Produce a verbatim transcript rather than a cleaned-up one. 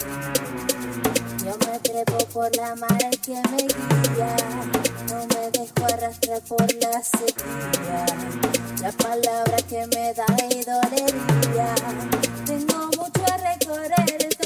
Yo me trepo por la mar que me guía, no me dejo arrastrar por la sequía. La palabra que me da y dolería, tengo mucho a recorrer.